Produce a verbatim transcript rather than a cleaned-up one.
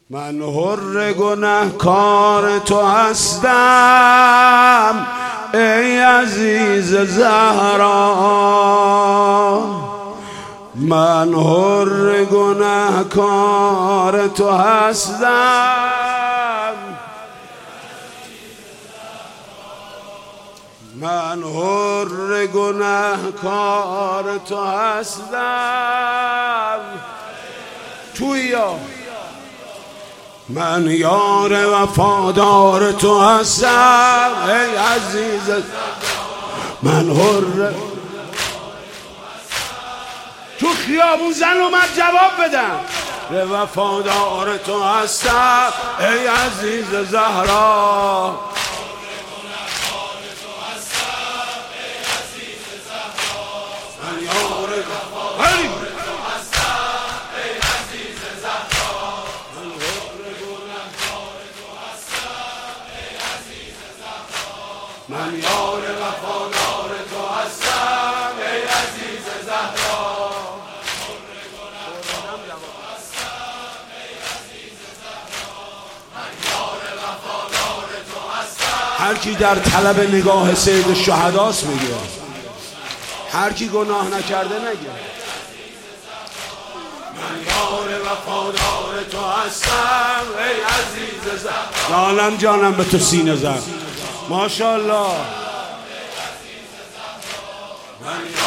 من حر گنهکار تو هستم ای عزیز زهرا، من حر گنهکار تو هستم، من حر گنهکار تو هستم. تویا من یار وفادار تو هستم ای عزیز، من حر تو خیابون زن اومد جواب بدم وفادار تو هستم ای عزیز زهرا، من یار وفادار من یار وفادار تو هستم ای عزیز زهرا، هر کی در طلب نگاه سید الشهداست میگه، هر کی گناه نکرده نگه. من یار وفادار تو هستم ای عزیز زهرا، جانم جانم به تو سینه زد ماشاءالله. من